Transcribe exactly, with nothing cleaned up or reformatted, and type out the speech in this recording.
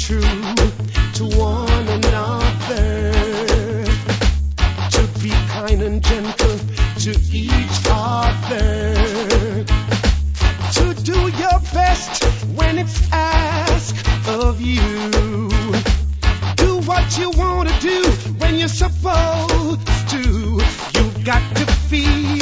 true to one another, to be kind and gentle to each other, to do your best when it's asked of you. Do what you want to do when you're supposed to. You've got to feel